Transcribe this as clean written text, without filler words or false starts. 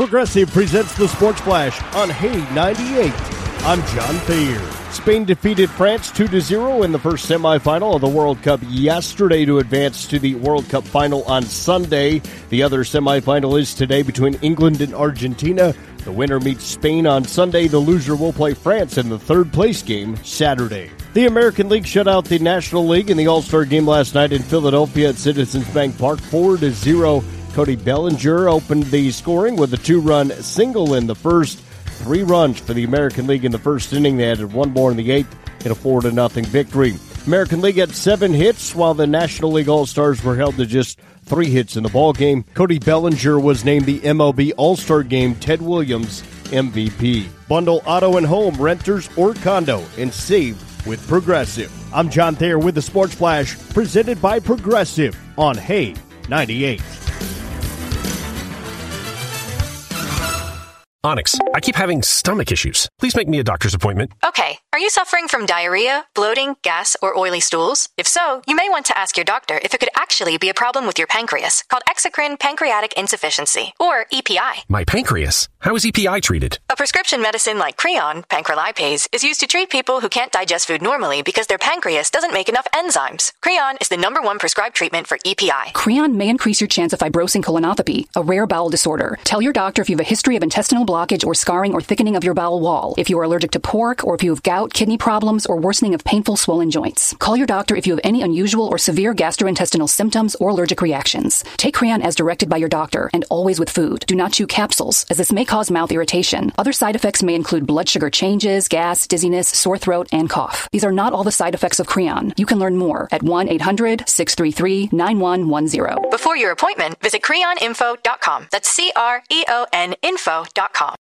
Progressive presents the Sports Flash on Hay 98. I'm John Thayer. Spain defeated France 2-0 in the first semifinal of the World Cup yesterday to advance to the World Cup final on Sunday. The other semifinal is today between England and Argentina. The winner meets Spain on Sunday. The loser will play France in the third-place game Saturday. The American League shut out the National League in the All-Star game last night in Philadelphia at Citizens Bank Park 4-0. Cody Bellinger opened the scoring with a 2-run single in the first. 3 runs for the American League in the first inning. They added 1 more in the 8th in a 4-0 victory. American League had 7 hits, while the National League All-Stars were held to just 3 hits in the ballgame. Cody Bellinger was named the MLB All-Star Game Ted Williams MVP. Bundle auto and home, renters, or condo, and save with Progressive. I'm John Thayer with the Sports Flash, presented by Progressive on Hay 98. Onyx, I keep having stomach issues. Please make me a doctor's appointment. Okay, are you suffering from diarrhea, bloating, gas, or oily stools? If so, you may want to ask your doctor if it could actually be a problem with your pancreas, called exocrine pancreatic insufficiency, or EPI. My pancreas? How is EPI treated? A prescription medicine like Creon, pancrelipase, is used to treat people who can't digest food normally because their pancreas doesn't make enough enzymes. Creon is the #1 prescribed treatment for EPI. Creon may increase your chance of fibrosing colonopathy, a rare bowel disorder. Tell your doctor if you have a history of intestinal blockage or scarring or thickening of your bowel wall, if you are allergic to pork, or if you have gout, kidney problems, or worsening of painful swollen joints. Call your doctor if you have any unusual or severe gastrointestinal symptoms or allergic reactions. Take Creon as directed by your doctor, and always with food. Do not chew capsules, as this may cause mouth irritation. Other side effects may include blood sugar changes, gas, dizziness, sore throat, and cough. These are not all the side effects of Creon. You can learn more at 1-800-633-9110. Before your appointment, visit creoninfo.com. That's CREON info.com.